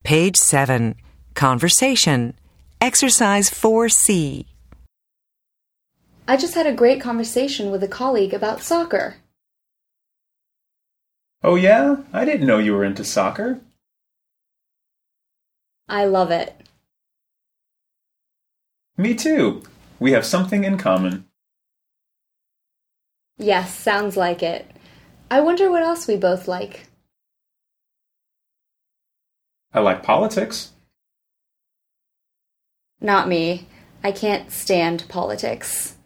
Page 7. Conversation. Exercise 4C. I just had a great conversation with a colleague about soccer. Oh yeah? I didn't know you were into soccer. I love it. Me too. We have something in common. Yes, sounds like it. I wonder what else we both like. I like politics. Not me. I can't stand politics.